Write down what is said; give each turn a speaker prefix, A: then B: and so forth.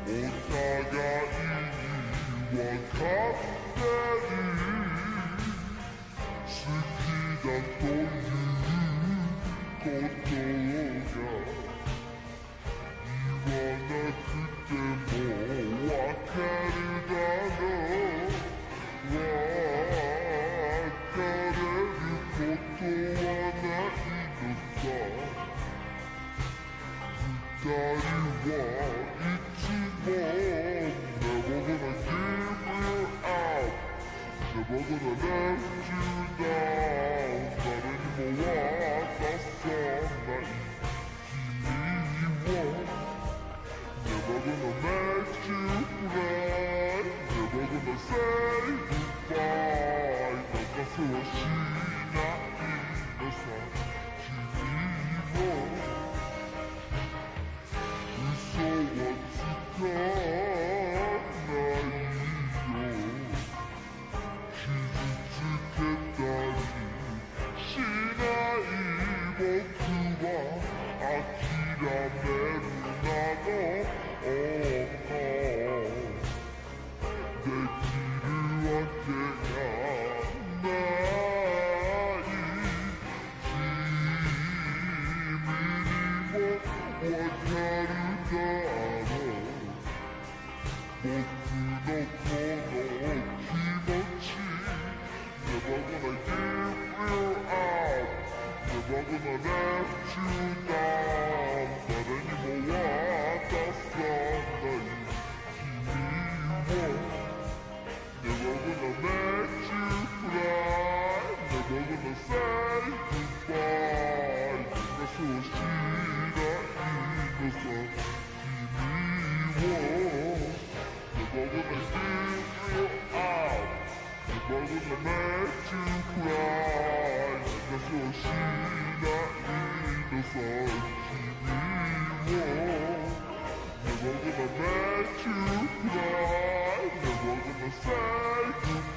A: お互いにわかってる好きだということが言わなくてもわかるだろう別れることはないのさ二人はいつも Never gonna give you up Never gonna let you down 誰にも渡さない君を Never gonna make you cry Never gonna say goodbye 泣かせはしないのさ君を嘘はつかないよ傷つけたりしない僕は諦めるなどできるわけがない君にもわかるだろう僕のこの気持ち Never gonna give you up Never gonna let you down 誰にも渡さない君を Never gonna make you cry Never gonna say goodbye 泣かせはしないのさ君を Never gonna give you up Never gonna make you cry 泣かせはしないのさ君を Never gonna make you cry Never gonna say goodbye